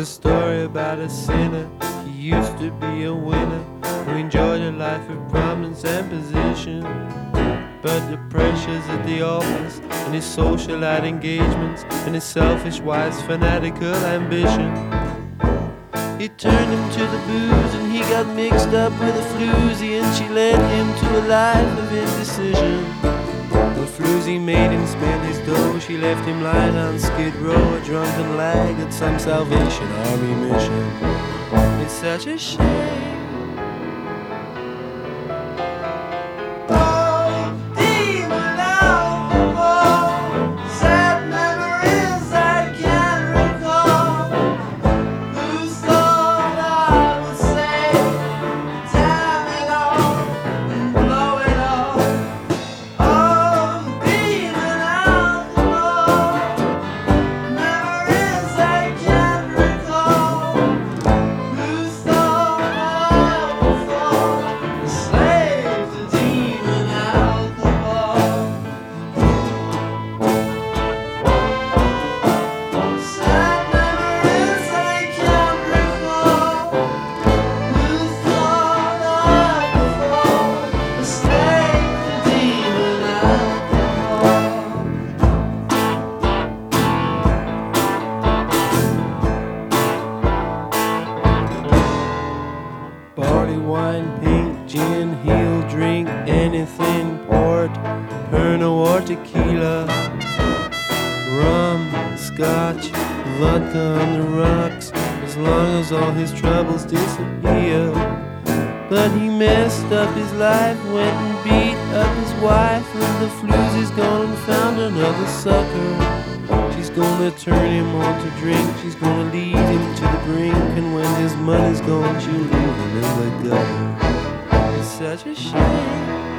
story about a sinner. He used to be a winner who enjoyed a life of prominence and position. But the pressures at the office and his socialite engagements and his selfish wife's fanatical ambition, he turned him to the booze and he got mixed up with a floozy, and she led him to a life of indecision. The floozy made him spend his dough. She left him lying on Skid Row, a drunken lag at some Salvation Army mission. It's such a shame. Barley wine, pink gin, he'll drink anything, port, Pernod or tequila, rum, scotch, vodka on the rocks, as long as all his troubles disappear. But he messed up his life, went and beat up his wife, and the floozy's gone and found another sucker. She's gonna turn him on to drink, she's gonna lead him to the brink, and when his money's gone, she'll leave him in the gutter. It's such a shame.